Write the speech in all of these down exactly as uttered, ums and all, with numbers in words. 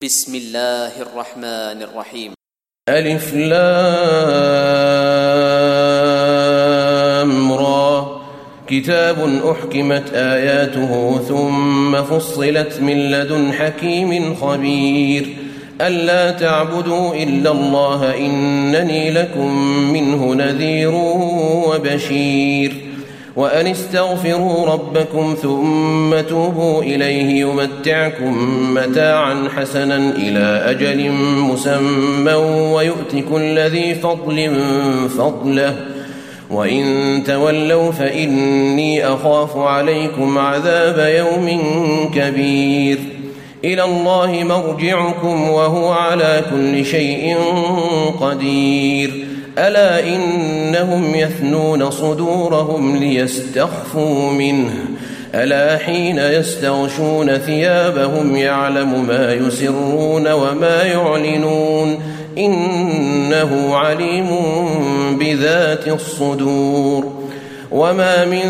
بسم الله الرحمن الرحيم. ألف لام را كتاب أحكمت آياته ثم فصلت من لدن حكيم خبير ألا تعبدوا إلا الله إنني لكم منه نذير وبشير وأن استغفروا ربكم ثم توبوا إليه يمتعكم متاعا حسنا إلى أجل مسمى ويؤت كل ذي فضل فضله وإن تولوا فإني أخاف عليكم عذاب يوم كبير إلى الله مرجعكم وهو على كل شيء قدير ألا إنهم يثنون صدورهم ليستخفوا منه ألا حين يستغشون ثيابهم يعلم ما يسرون وما يعلنون إنه عليم بذات الصدور وما من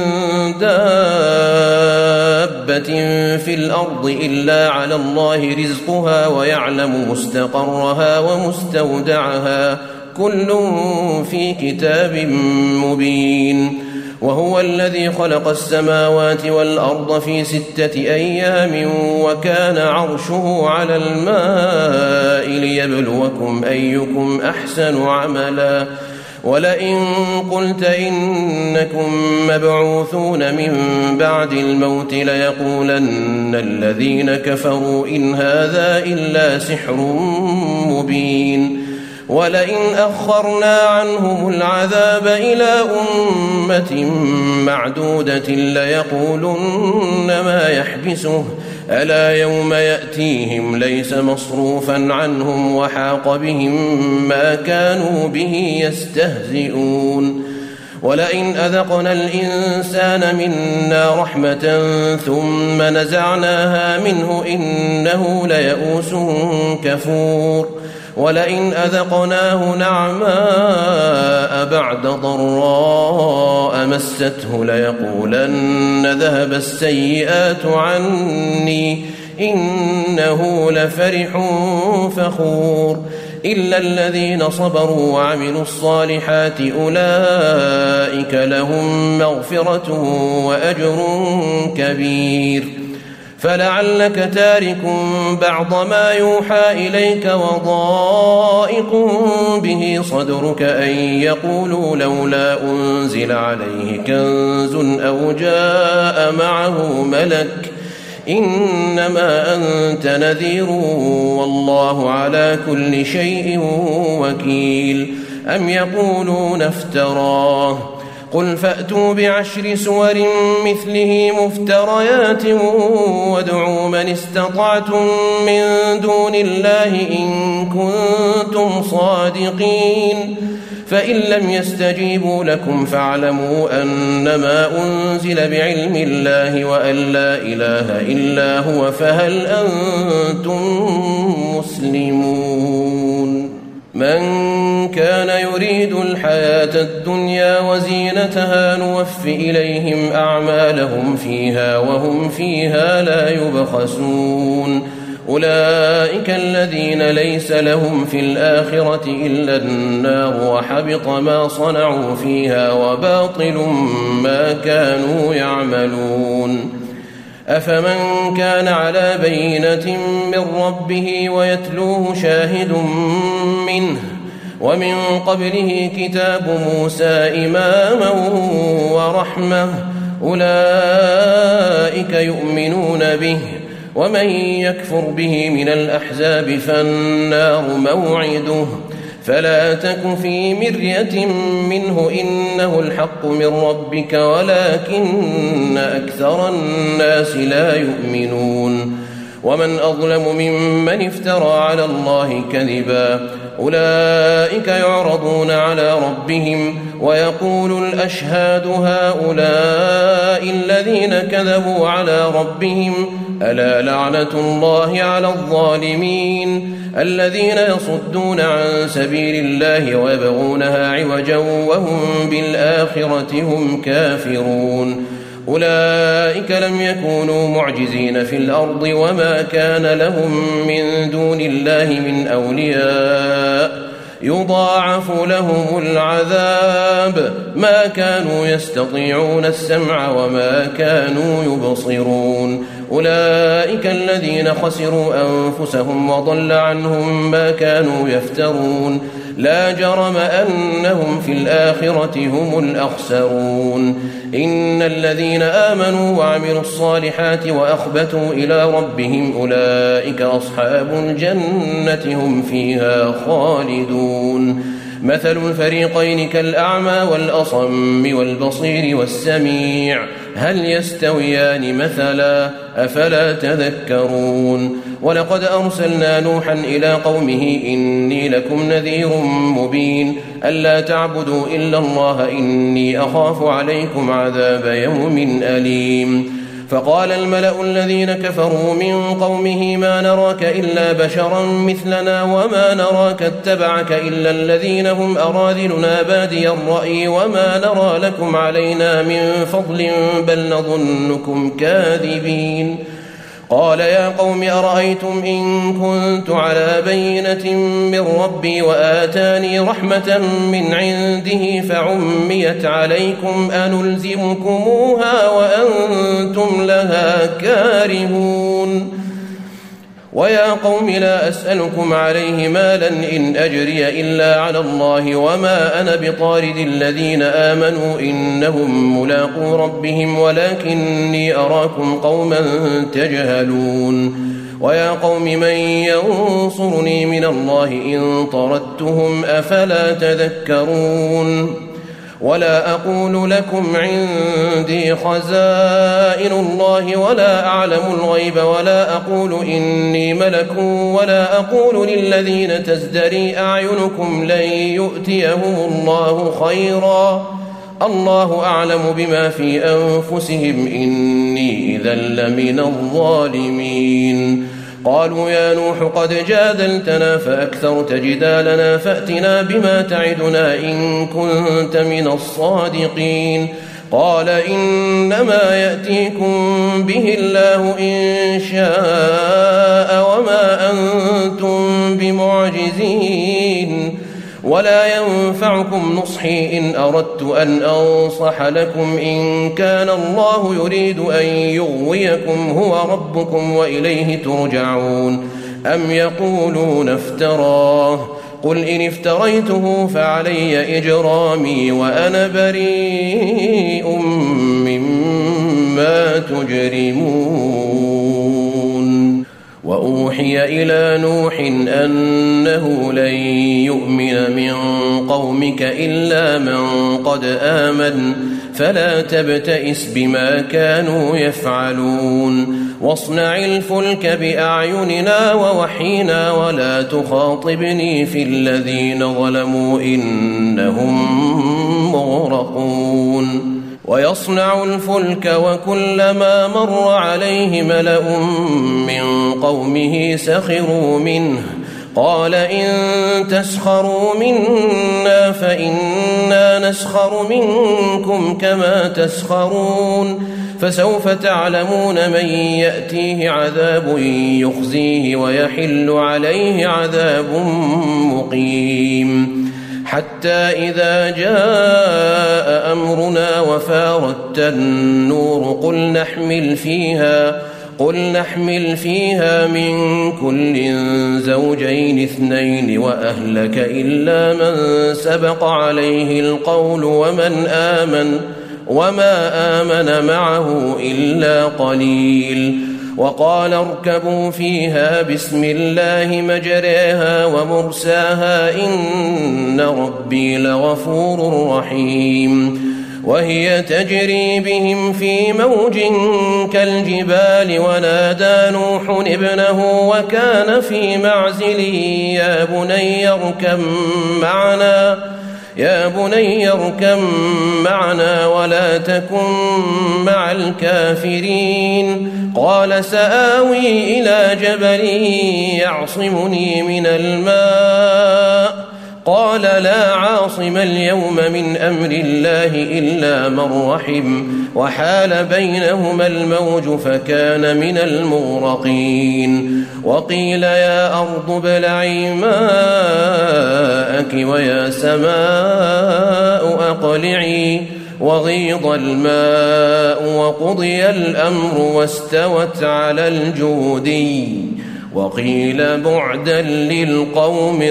دابة في الأرض إلا على الله رزقها ويعلم مستقرها ومستودعها كل في كتاب مبين وهو الذي خلق السماوات والأرض في ستة أيام وكان عرشه على الماء ليبلوكم أيكم أحسن عملا ولئن قلت إنكم مبعوثون من بعد الموت ليقولن الذين كفروا إن هذا إلا سحر مبين ولئن أخرنا عنهم العذاب إلى أمة معدودة ليقولن ما يحبسه ألا يوم يأتيهم ليس مصروفا عنهم وحاق بهم ما كانوا به يستهزئون ولئن أذقنا الإنسان منا رحمة ثم نزعناها منه إنه ليئوس كفور ولئن أذقناه نعماء بعد ضراء مسته ليقولن ذهب السيئات عني إنه لفرح فخور إلا الذين صبروا وعملوا الصالحات أولئك لهم مغفرة وأجر كبير فلعلك تارك بعض ما يوحى إليك وضائق به صدرك أن يقولوا لولا أنزل عليه كنز أو جاء معه ملك إنما أنت نذير والله على كل شيء وكيل أم يقولون افتراه قل فأتوا بعشر سور مثله مفتريات وادعوا من استطعتم من دون الله إن كنتم صادقين فإن لم يستجيبوا لكم فاعلموا أنما أنزل بعلم الله وأن لا إله إلا هو فهل أنتم مسلمون من كان يريد الحياة الدنيا وزينتها نوف إليهم أعمالهم فيها وهم فيها لا يبخسون أولئك الذين ليس لهم في الآخرة إلا النار وحبط ما صنعوا فيها وباطل ما كانوا يعملون أفمن كان على بينة من ربه ويتلوه شاهد منه ومن قبله كتاب موسى إماما ورحمة أولئك يؤمنون به ومن يكفر به من الأحزاب فالنار موعده فلا تك في مرية منه إنه الحق من ربك ولكن أكثر الناس لا يؤمنون ومن أظلم ممن افترى على الله كذبا أولئك يعرضون على ربهم ويقول الأشهاد هؤلاء الذين كذبوا على ربهم ألا لعنة الله على الظالمين الذين يصدون عن سبيل الله ويبغونها عوجا وهم بالآخرة هم كافرون أولئك لم يكونوا معجزين في الأرض وما كان لهم من دون الله من أولياء يضاعف لهم العذاب ما كانوا يستطيعون السمع وما كانوا يبصرون أولئك الذين خسروا أنفسهم وضل عنهم ما كانوا يفترون لا جرم أنهم في الآخرة هم الأخسرون إن الذين آمنوا وعملوا الصالحات وأخبتوا إلى ربهم أولئك أصحاب الجنة هم فيها خالدون مثل الفريقين كالأعمى والأصم والبصير والسميع هل يستويان مثلا أفلا تذكرون ولقد أرسلنا نوحا إلى قومه إني لكم نذير مبين ألا تعبدوا إلا الله إني أخاف عليكم عذاب يوم أليم فقال الملأ الذين كفروا من قومه ما نراك إلا بشرا مثلنا وما نراك اتبعك إلا الذين هم أراذلنا بادي الرأي وما نرى لكم علينا من فضل بل نظنكم كاذبين قال يا قوم أرأيتم إن كنت على بينة من ربي وآتاني رحمة من عنده فعميت عليكم أنلزمكموها وأنتم لها كارهون ويا قوم لا أسألكم عليه مالا إن أجري إلا على الله وما أنا بطارد الذين آمنوا إنهم ملاقو ربهم ولكني أراكم قوما تجهلون ويا قوم من ينصرني من الله إن طردتهم أفلا تذكرون ولا أقول لكم عندي خزائن الله ولا أعلم الغيب ولا أقول إني ملك ولا أقول للذين تزدري أعينكم لن يؤتيهم الله خيرا الله أعلم بما في أنفسهم إني إذا لمن الظالمين قالوا يا نوح قد جادلتنا فأكثرت جدالنا فأتنا بما تعدنا إن كنت من الصادقين قال إنما يأتيكم به الله إن شاء وما أنتم بمعجزين ولا ينفعكم نصحي إن أردت أن أنصح لكم إن كان الله يريد أن يغويكم هو ربكم وإليه ترجعون أم يقولون افتراه قل إن افتريته فعلي إجرامي وأنا بريء مما تجرمون وأوحي إلى نوح أنه لن يؤمن من قومك إلا من قد آمن فلا تبتئس بما كانوا يفعلون واصنع الفلك بأعيننا ووحينا ولا تخاطبني في الذين ظلموا إنهم مغرقون ويصنع الفلك وكلما مر عليه ملأ من قومه سخروا منه قال إن تسخروا منا فإنا نسخر منكم كما تسخرون فسوف تعلمون من يأتيه عذاب يخزيه ويحل عليه عذاب مقيم حتى إذا جاء أمرنا وفارت النور قل نحمل فيها قل نحمل فيها من كل زوجين اثنين وأهلك إلا من سبق عليه القول ومن آمن وما آمن معه إلا قليل وقال اركبوا فيها بسم الله مجريها ومرساها إن ربي لغفور رحيم وهي تجري بهم في موج كالجبال ونادى نوح ابنه وكان في معزل يا بني اركب معنا يا بني اركب معنا ولا تكن مع الكافرين قال سآوي إلى جبل يعصمني من الماء قال لا عاصم اليوم من أمر الله إلا من رحم وحال بينهما الموج فكان من المغرقين وقيل يا أرض ابلعي ماءك ويا سماء أقلعي وغيض الماء وقضي الأمر واستوت على الجودي وقيل بعدا للقوم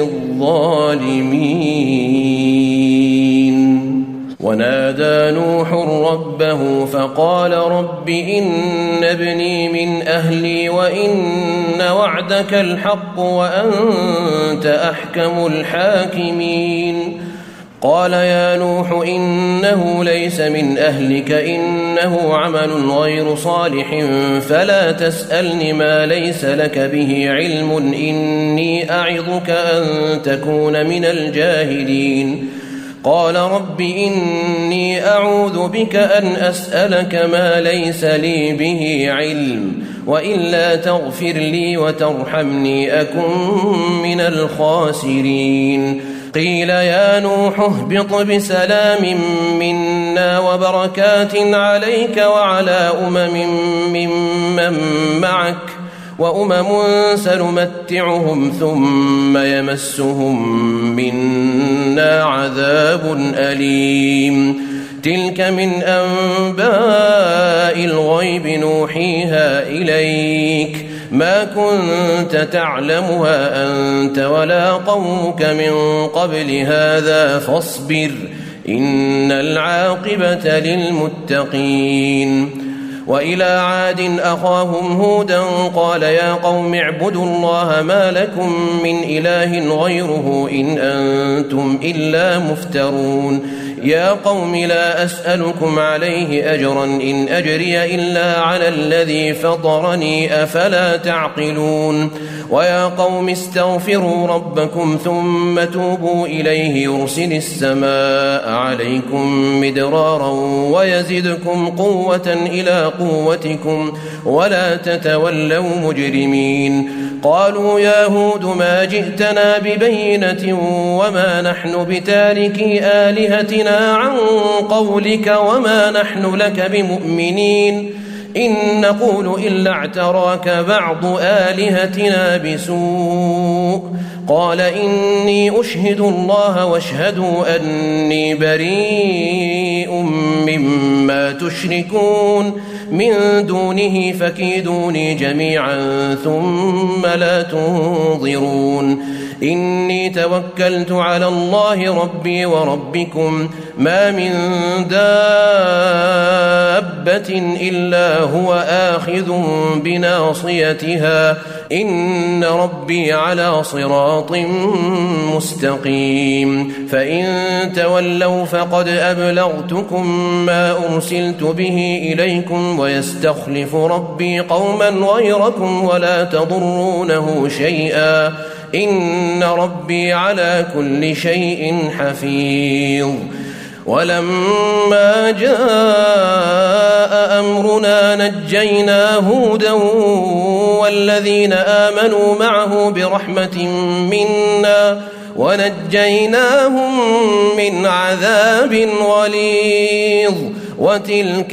الظالمين ونادى نوح ربه فقال رب إن ابني من أهلي وإن وعدك الحق وأنت أحكم الحاكمين قال يا نوح إنه ليس من أهلك إنه عمل غير صالح فلا تسألني ما ليس لك به علم إني أعظك أن تكون من الجاهلين قال رب إني أعوذ بك أن أسألك ما ليس لي به علم وإلا تغفر لي وترحمني أكن من الخاسرين قيل يا نوح اهبط بسلام منا وبركات عليك وعلى أمم ممن معك وأمم سنمتعهم ثم يمسهم منا عذاب أليم تلك من أنباء الغيب نوحيها إليك ما كنت تعلمها أنت ولا قومك من قبل هذا فاصبر إن العاقبة للمتقين وإلى عاد أخاهم هودا قال يا قوم اعبدوا الله ما لكم من إله غيره إن أنتم إلا مفترون يا قوم لا أسألكم عليه أجرا إن أجري إلا على الذي فطرني أفلا تعقلون ويا قوم استغفروا ربكم ثم توبوا إليه يرسل السماء عليكم مدرارا ويزدكم قوة إلى قوتكم ولا تتولوا مجرمين قالوا يا هود ما جئتنا ببينة وما نحن بتاركي آلهتنا عن قولك وما نحن لك بمؤمنين إن نقول إلا اعتراك بعض آلهتنا بسوء قال إني أشهد الله واشهدوا أني بريء مما تشركون من دونه فكيدوني جميعا ثم لا تنظرون إني توكلت على الله ربي وربكم ما من دابة إلا هو آخذ بناصيتها إن ربي على صراط مستقيم فإن تولوا فقد أبلغتكم ما أرسلت به إليكم ويستخلف ربي قوما غيركم ولا تضرونه شيئا إن ربي على كل شيء حفيظ ولما جاء أمرنا نجينا هودا والذين آمنوا معه برحمة منا ونجيناهم من عذاب غليظ وتلك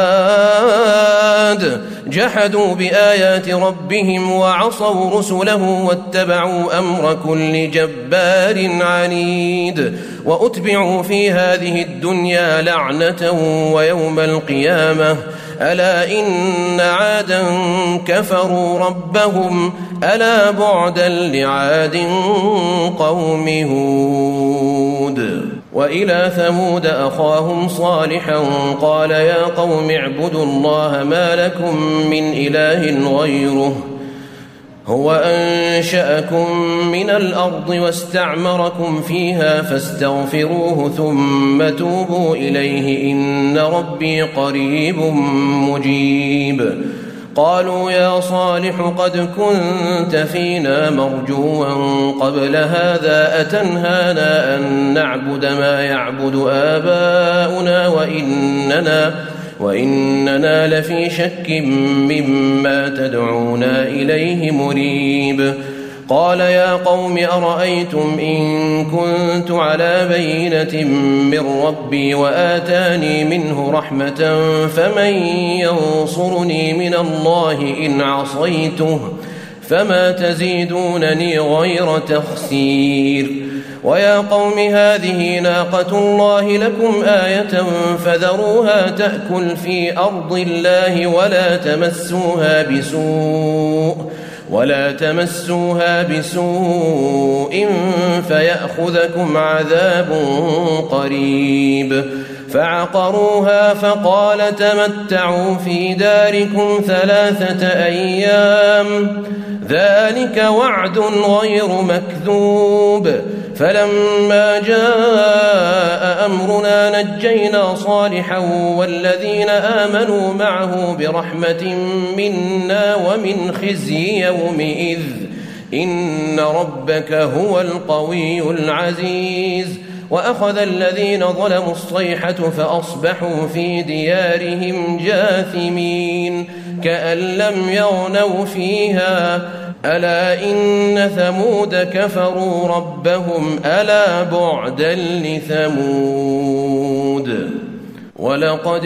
عاد جحدوا بآيات ربهم وعصوا رسله واتبعوا أمر كل جبار عنيد وأتبعوا في هذه الدنيا لعنة ويوم القيامة ألا إن عادا كفروا ربهم ألا بعدا لعاد قوم هود وإلى ثمود أخاهم صالحا قال يا قوم اعبدوا الله ما لكم من إله غيره هو أنشأكم من الأرض واستعمركم فيها فاستغفروه ثم توبوا إليه إن ربي قريب مجيب قالوا يا صالح قد كنت فينا مرجوا قبل هذا أتنهانا أن نعبد ما يعبد آباؤنا وإننا وإننا لفي شك مما تدعونا إليه مريب قال يا قوم أرأيتم إن كنت على بينة من ربي وآتاني منه رحمة فمن ينصرني من الله إن عصيته فما تزيدونني غير تخسير ويا قوم هذه ناقة الله لكم آية فذروها تأكل في أرض الله ولا تمسوها بسوء ولا تمسوها بسوء فيأخذكم عذاب قريب فعقروها فقال تمتعوا في داركم ثلاثة أيام ذلك وعد غير مكذوب فلما جاء أمرنا نجينا صالحا والذين آمنوا معه برحمة منا ومن خزي يومئذ إن ربك هو القوي العزيز وأخذ الذين ظلموا الصيحة فأصبحوا في ديارهم جاثمين كأن لم يغنوا فيها ألا إن ثمود كفروا ربهم ألا بعدا لثمود ولقد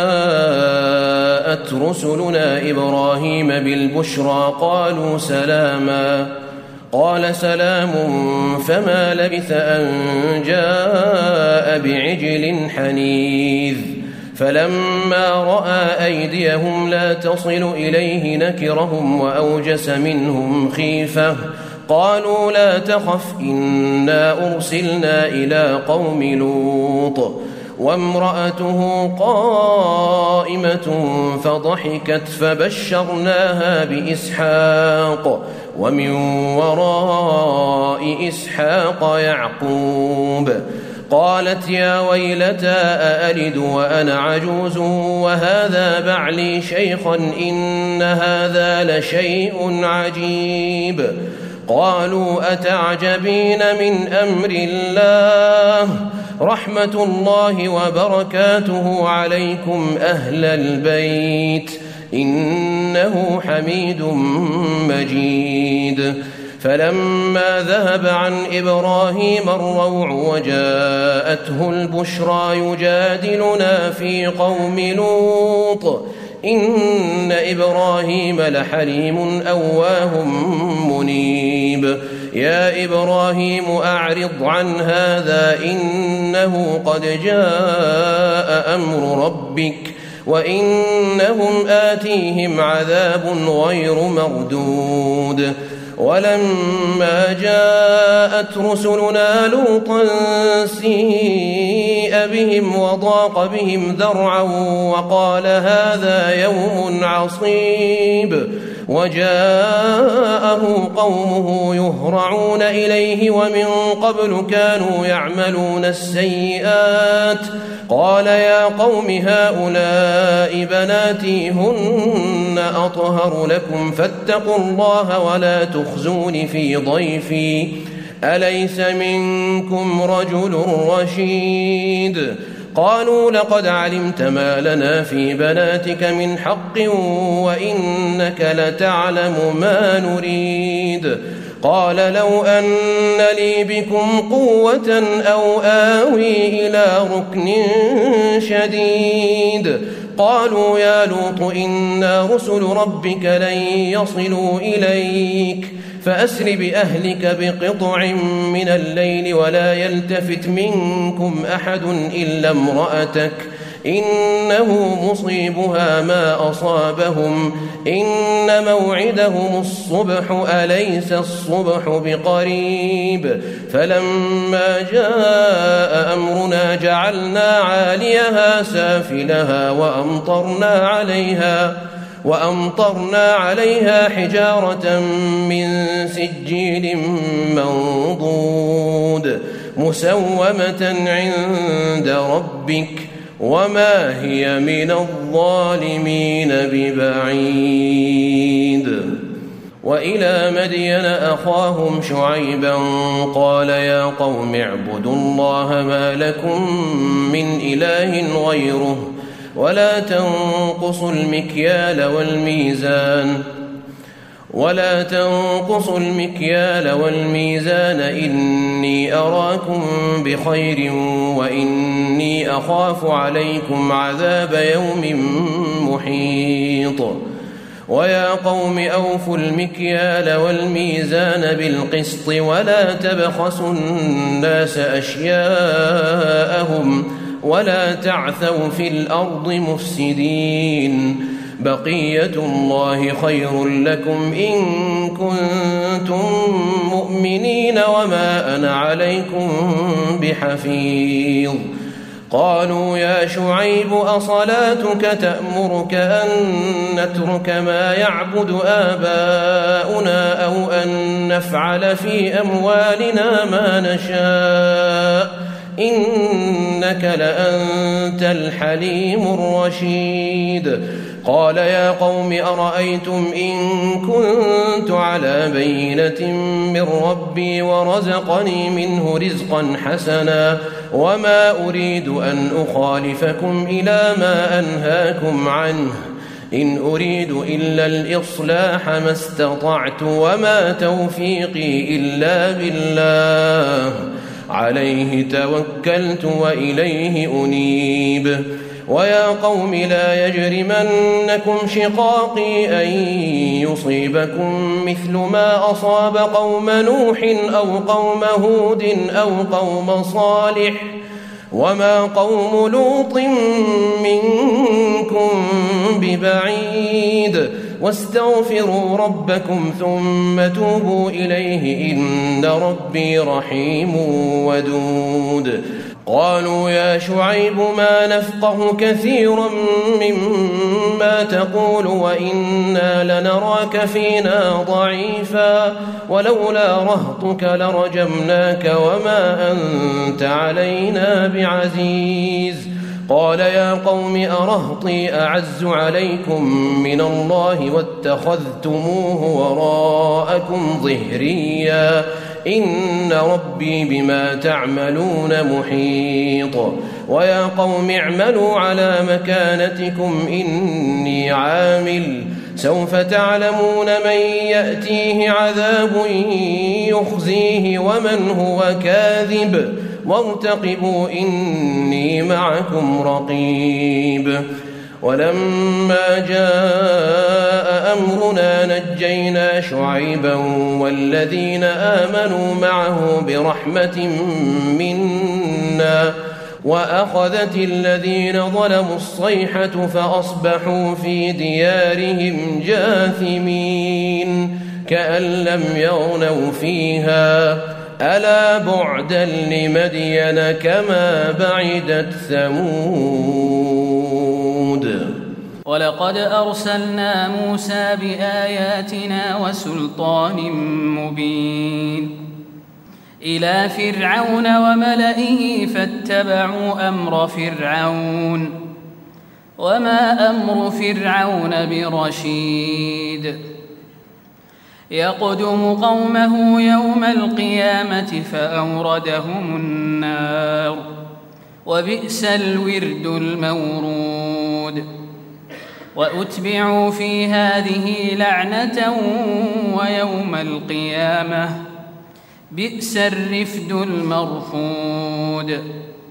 جاءت رسلنا إبراهيم بالبشرى قالوا سلاما قال سلام فما لبث أن جاء بعجل حنيذ فلما رأى أيديهم لا تصل إليه نكرهم وأوجس منهم خيفة قالوا لا تخف إنا أرسلنا إلى قوم لوط وامرأته قائمة فضحكت فبشرناها بإسحاق ومن وراء إسحاق يعقوب قالت يا ويلتى أألد وأنا عجوز وهذا بعلي شيخا إن هذا لشيء عجيب قالوا أتعجبين من أمر الله رحمة الله وبركاته عليكم أهل البيت إنه حميد مجيد فلما ذهب عن إبراهيم الروع وجاءته البشرى يجادلنا في قوم لوط إن إبراهيم لحليم أواه منيب يا إبراهيم أعرض عن هذا إنه قد جاء أمر ربك وإنهم آتيهم عذاب غير مردود ولما جاءت رسلنا لوطا سيء بهم وضاق بهم ذرعا وقال هذا يوم عصيب وجاءه قومه يهرعون إليه ومن قبل كانوا يعملون السيئات قال يا قوم هؤلاء بناتي هن أطهر لكم فاتقوا الله ولا تخزون في ضيفي أليس منكم رجل رشيد قالوا لقد علمت ما لنا في بناتك من حق وإنك لتعلم ما نريد قال لو أن لي بكم قوة أو آوي إلى ركن شديد قالوا يا لوط إنا رسل ربك لن يصلوا إليك فأسر بأهلك بقطع من الليل ولا يلتفت منكم أحد إلا امرأتك إنه مصيبها ما أصابهم إن موعدهم الصبح أليس الصبح بقريب فلما جاء أمرنا جعلنا عاليها سافلها وأمطرنا عليها وأمطرنا عليها حجارة من سجيل منضود مسومة عند ربك وما هي من الظالمين ببعيد وإلى مدين أخاهم شعيبا قال يا قوم اعبدوا الله ما لكم من إله غيره ولا تنقصوا المكيال والميزان ولا تنقصوا المكيال والميزان إني أراكم بخير وإني أخاف عليكم عذاب يوم محيط ويا قوم أوفوا المكيال والميزان بالقسط ولا تبخسوا الناس أشياءهم ولا تعثوا في الأرض مفسدين بقية الله خير لكم إن كنتم مؤمنين وما أنا عليكم بحفيظ قالوا يا شعيب أصلاتك تأمرك أن نترك ما يعبد آباؤنا أو أن نفعل في أموالنا ما نشاء إنك لأنت الحليم الرشيد قال يا قوم أرأيتم إن كنت على بينة من ربي ورزقني منه رزقا حسنا وما أريد أن أخالفكم إلى ما أنهاكم عنه إن أريد إلا الإصلاح ما استطعت وما توفيقي إلا بالله عليه توكلت وإليه أنيب ويا قوم لا يجرمنكم شقاقي أن يصيبكم مثل ما أصاب قوم نوح أو قوم هود أو قوم صالح وما قوم لوط منكم ببعيد واستغفروا ربكم ثم توبوا إليه إن ربي رحيم ودود قالوا يا شعيب ما نفقه كثيرا مما تقول وإنا لنراك فينا ضعيفا ولولا رهطك لرجمناك وما أنت علينا بعزيز قال يا قوم أرهطي أعز عليكم من الله واتخذتموه وراءكم ظهريا إن ربي بما تعملون محيط ويا قوم اعملوا على مكانتكم إني عامل سوف تعلمون من يأتيه عذاب يخزيه ومن هو كاذب وارتقبوا إني معكم رقيب ولما جاء أمرنا نجينا شعيبا والذين آمنوا معه برحمة منا وأخذت الذين ظلموا الصيحة فأصبحوا في ديارهم جاثمين كأن لم يغنوا فيها ألا بعدا لمدين كما بعدت ثمود ولقد أرسلنا موسى بآياتنا وسلطان مبين إلى فرعون وملئه فاتبعوا أمر فرعون وما أمر فرعون برشيد يقدم قومه يوم القيامة فأوردهم النار وبئس الورد المورود وأتبعوا في هذه لعنة ويوم القيامة بئس الرفد المرفود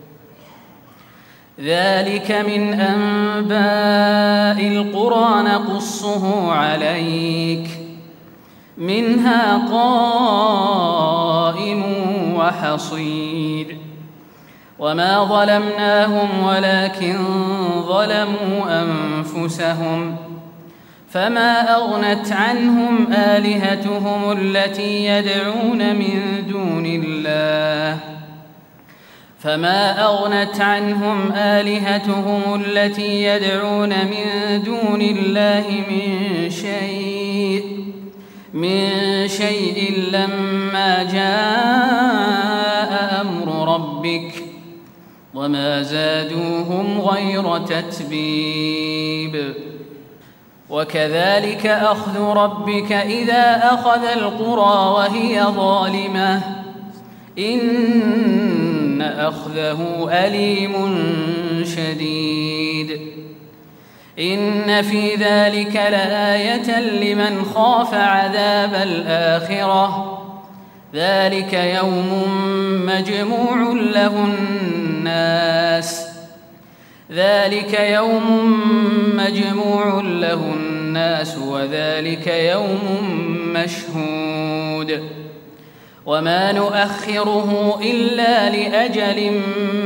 ذلك من أنباء القرى نقصه عليك منها قائم وحصيد وما ظلمناهم ولكن ظلموا أنفسهم فما أغنت عنهم آلهتهم التي يدعون من دون الله فما أغنت عنهم آلهتهم التي يدعون من دون الله من شيء من شيء لما جاء أمر ربك وما زادوهم غير تتبيب وكذلك أخذ ربك إذا أخذ القرى وهي ظالمة إن أخذه أليم شديد إن في ذلك لآية لمن خاف عذاب الآخرة ذلك يوم مجموع له الناس ذلك يوم مجموع له الناس وذلك يوم مشهود وما نؤخره إلا لأجل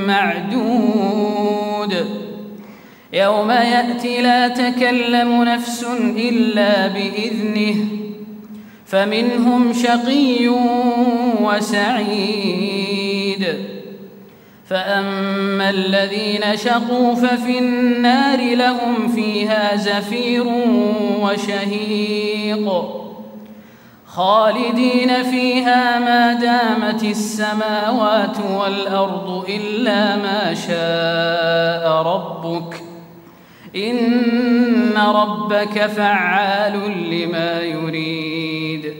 معدود يوم يأتي لا تكلم نفس إلا بإذنه فمنهم شقي وسعيد فأما الذين شقوا ففي النار لهم فيها زفير وشهيق خالدين فيها ما دامت السماوات والأرض إلا ما شاء ربك إن ربك فعال لما يريد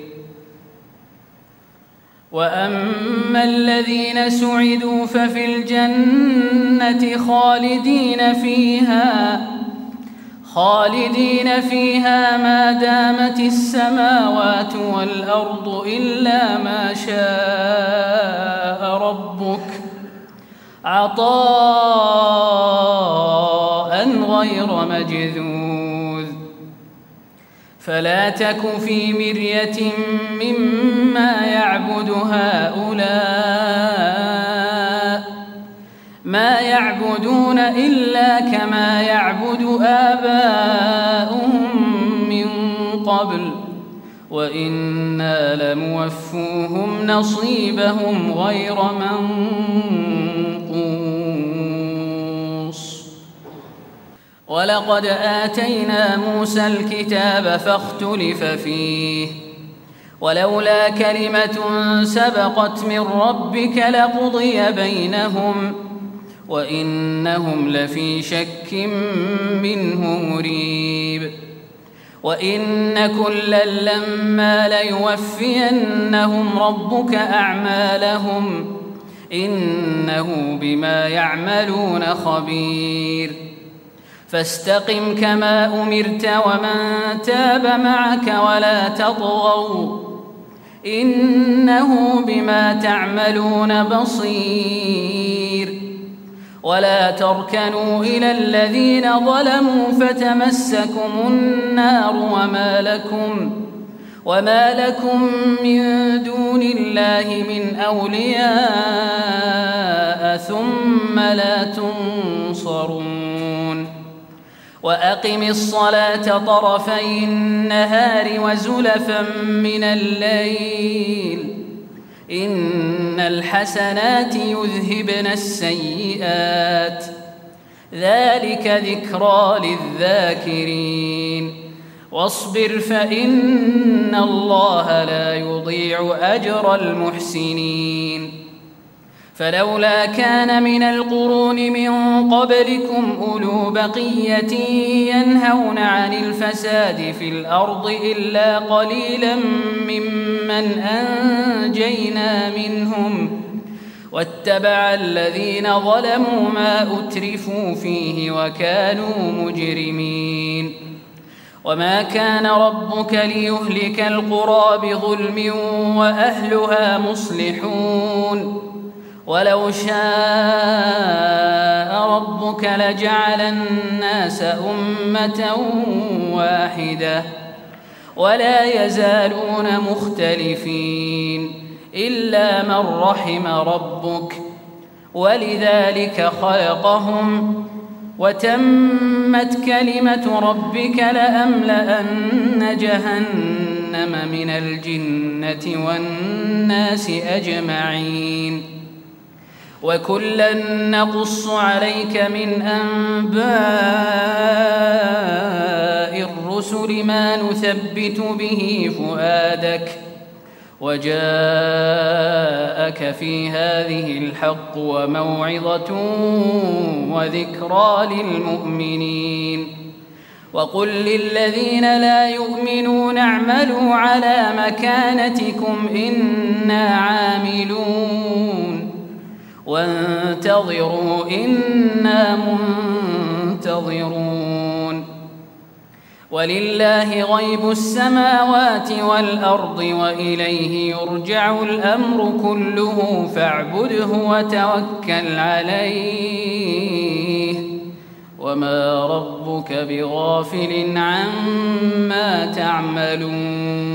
وأما الذين سعدوا ففي الجنة خالدين فيها خالدين فيها ما دامت السماوات والأرض إلا ما شاء ربك عطاء غير مجذوذ فلا تك في مرية مما يعبد هؤلاء ما يعبدون إلا كما يعبد آباؤهم من قبل وإنا لموفوهم نصيبهم غير منقوص ولقد آتينا موسى الكتاب فاختلف فيه ولولا كلمة سبقت من ربك لقضي بينهم وإنهم لفي شك منه مريب وإن كلا لما ليوفينهم ربك أعمالهم إنه بما يعملون خبير فاستقم كما أمرت ومن تاب معك ولا تطغوا إنه بما تعملون بصير ولا تركنوا إلى الذين ظلموا فتمسكم النار وما لكم وما لكم من دون الله من أولياء ثم لا تنصرون وأقم الصلاة طرفي النهار وزلفا من الليل إن الحسنات يذهبن السيئات ذلك ذكرى للذاكرين واصبر فإن الله لا يضيع أجر المحسنين فلولا كان من القرون من قبلكم أولو بقية ينهون عن الفساد في الأرض إلا قليلا ممن أنجينا منهم واتبع الذين ظلموا ما أترفوا فيه وكانوا مجرمين وما كان ربك ليهلك القرى بظلم وأهلها مصلحون ولو شاء ربك لجعل الناس أمة واحدة ولا يزالون مختلفين إلا من رحم ربك ولذلك خلقهم وتمت كلمة ربك لأملأن جهنم من الجنة والناس أجمعين وكلا نقص عليك من أنباء الرسل ما نثبت به فؤادك وجاءك في هذه الحق وموعظة وذكرى للمؤمنين وقل للذين لا يؤمنون اعملوا على مكانتكم إنا عاملون وانتظروا إنا منتظرون ولله غيب السماوات والأرض وإليه يرجع الأمر كله فاعبده وتوكل عليه وما ربك بغافل عما تعملون